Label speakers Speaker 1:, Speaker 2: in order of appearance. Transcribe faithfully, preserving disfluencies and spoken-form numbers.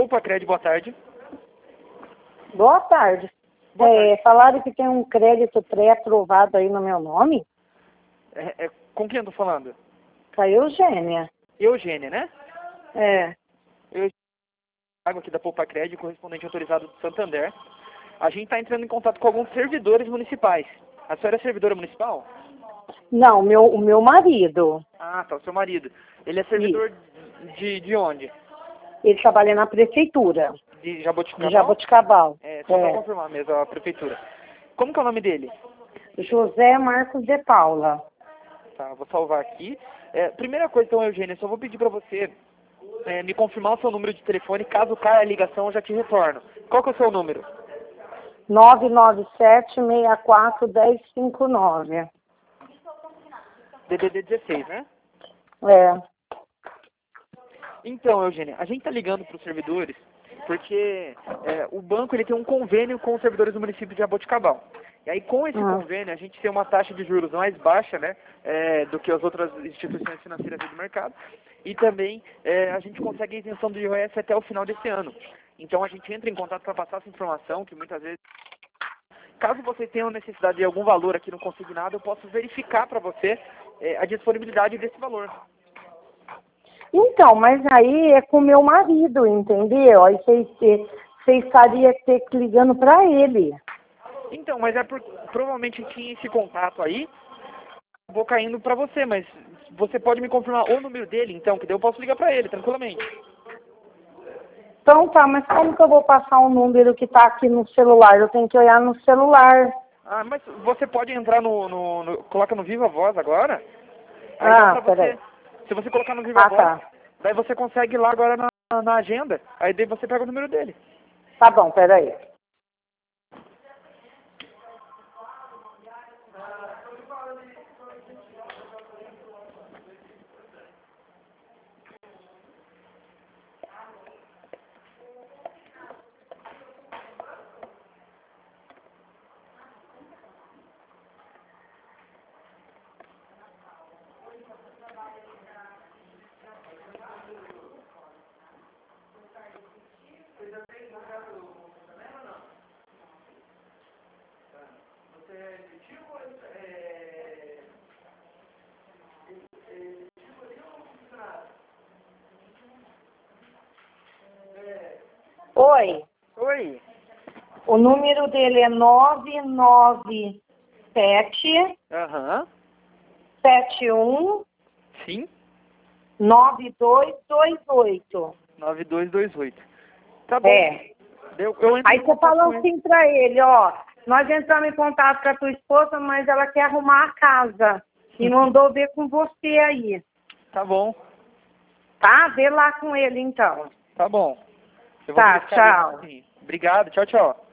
Speaker 1: Poupa Crédito, boa tarde.
Speaker 2: Boa tarde.
Speaker 1: Boa
Speaker 2: É,
Speaker 1: tarde.
Speaker 2: falaram que tem um crédito pré-aprovado aí no meu nome?
Speaker 1: É, é, com quem eu tô falando?
Speaker 2: Com a Eugênia.
Speaker 1: Eugênia, né?
Speaker 2: É.
Speaker 1: Eu água aqui da Poupa Crédito, correspondente autorizado do Santander. A gente está entrando em contato com alguns servidores municipais. A senhora é servidora municipal?
Speaker 2: Não, meu, o meu marido.
Speaker 1: Ah, tá, o seu marido. Ele é servidor de, de onde?
Speaker 2: Ele trabalha na prefeitura
Speaker 1: De
Speaker 2: de
Speaker 1: Jaboticabal?
Speaker 2: Jaboticabal.
Speaker 1: É, só para
Speaker 2: É.
Speaker 1: confirmar mesmo, a prefeitura. Como que é o nome dele?
Speaker 2: José Marcos de Paula.
Speaker 1: Tá, vou salvar aqui. É, primeira coisa, então, Eugênia, só vou pedir para você é, me confirmar o seu número de telefone. Caso caia a ligação, eu já te retorno. Qual que é o seu número?
Speaker 2: nove nove sete, seis quatro, um zero cinco nove.
Speaker 1: D D D dezesseis, né?
Speaker 2: É.
Speaker 1: Então, Eugênia, a gente está ligando para os servidores porque é, o banco ele tem um convênio com os servidores do município de Jaboticabal. E aí, com esse
Speaker 2: Ah.
Speaker 1: convênio, a gente tem uma taxa de juros mais baixa, né, é, do que as outras instituições financeiras do mercado. E também é, a gente consegue a isenção do I O S até o final desse ano. Então, a gente entra em contato para passar essa informação, que muitas vezes, caso você tenha necessidade de algum valor aqui no consignado, eu posso verificar para você é, a disponibilidade desse valor.
Speaker 2: Então, mas aí é com o meu marido, entendeu? Aí vocês vocês estariam ter que ligando para ele.
Speaker 1: Então, mas é por, provavelmente tinha esse contato aí, vou caindo pra você, mas você pode me confirmar o número dele, então, que daí eu posso ligar pra ele, tranquilamente.
Speaker 2: Então tá, mas como que eu vou passar um número que tá aqui no celular? Eu tenho que olhar no celular.
Speaker 1: Ah, mas você pode entrar no, no, no coloca no Viva Voz agora, aí
Speaker 2: Ah,
Speaker 1: dá pra
Speaker 2: peraí.
Speaker 1: você, se você colocar no Viva
Speaker 2: Ah,
Speaker 1: Voz,
Speaker 2: tá.
Speaker 1: daí você consegue ir lá agora na, na agenda, aí daí você pega o número dele.
Speaker 2: Tá bom, peraí. Oi,
Speaker 1: Oi.
Speaker 2: o número dele é nove nove sete,
Speaker 1: Aham.
Speaker 2: sete um,
Speaker 1: Sim.
Speaker 2: nove dois dois oito.
Speaker 1: nove dois dois oito. Tá bom.
Speaker 2: É.
Speaker 1: Eu, eu entro
Speaker 2: Aí
Speaker 1: em
Speaker 2: você
Speaker 1: contato
Speaker 2: fala
Speaker 1: com ele.
Speaker 2: assim pra ele, ó, nós entramos em contato com a tua esposa, mas ela quer arrumar a casa. E mandou ver com você aí.
Speaker 1: Tá bom.
Speaker 2: Tá? Vê lá com ele então.
Speaker 1: Tá bom. Eu vou
Speaker 2: Tá,
Speaker 1: verificar isso,
Speaker 2: tchau.
Speaker 1: sim. Obrigado. Tchau, tchau.